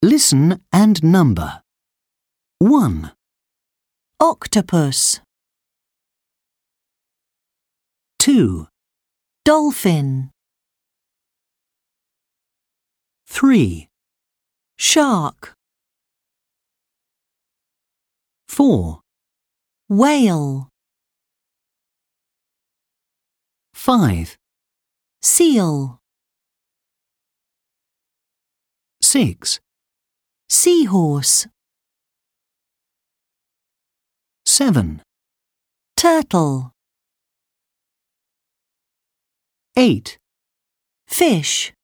Listen and number. 1, Octopus, 2, dolphin, 3, shark, 4, whale, 5, seal, 6, seahorse, 7, turtle, 8, fish.